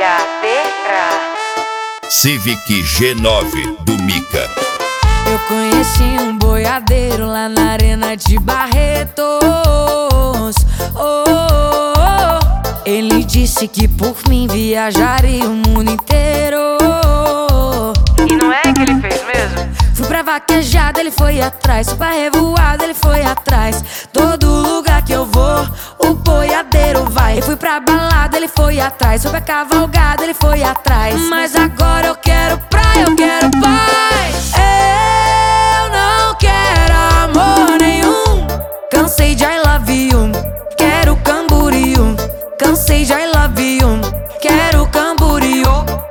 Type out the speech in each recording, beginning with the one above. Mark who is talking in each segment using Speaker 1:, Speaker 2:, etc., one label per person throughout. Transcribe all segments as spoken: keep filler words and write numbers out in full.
Speaker 1: Boiadeira.
Speaker 2: Civic G nove do Mica.
Speaker 3: Eu conheci um boiadeiro lá na Arena de Barretos. Oh, oh, oh. Ele disse que por mim viajaria o mundo inteiro.
Speaker 1: E não é que ele fez mesmo?
Speaker 3: Fui pra vaquejada, ele foi atrás. Fui pra revoada, ele foi atrás. Todo lugar que eu vou, o boiadeiro vai. Eu fui pra balada, ele foi atrás. Fui pra cavalgada, ele foi atrás. Mas agora eu quero praia, eu quero paz. Eu não quero amor nenhum. Cansei de I love you. Quero Camboriú. Cansei de I love you. Quero Camboriú.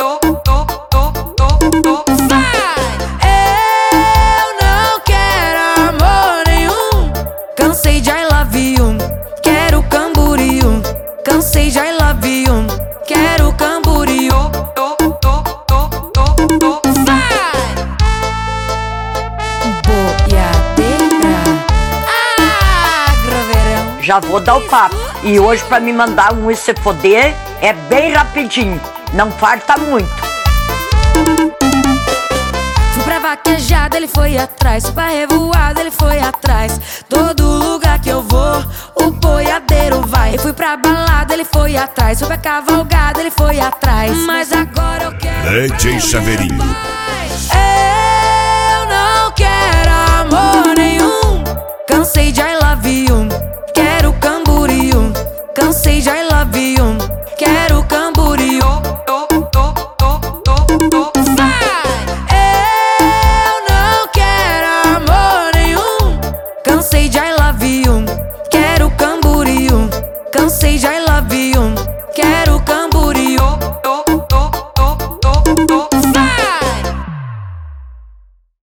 Speaker 3: Cansei de I love you, quero Camboriú. Cansei de I love you, quero Camboriú. Boiadeira, agroverão.
Speaker 4: Já vou dar o papo. E hoje pra me mandar um se foder é bem rapidinho, não farta muito.
Speaker 3: Fui pra vaquejada, ele foi atrás. Fui pra revoada, ele foi atrás. Todo lugar que eu vou, o boiadeiro vai. Eu fui pra balada, ele foi atrás. Fui pra cavalgada, ele foi atrás. Mas agora eu quero
Speaker 2: D J Chaveirinho.
Speaker 3: Eu não quero amor nenhum. Cansei de I love you, quero Camboriú. Cansei de I love you, quero Camboriú. Cansei de I love you, quero Camboriú. Cansei de I love you, quero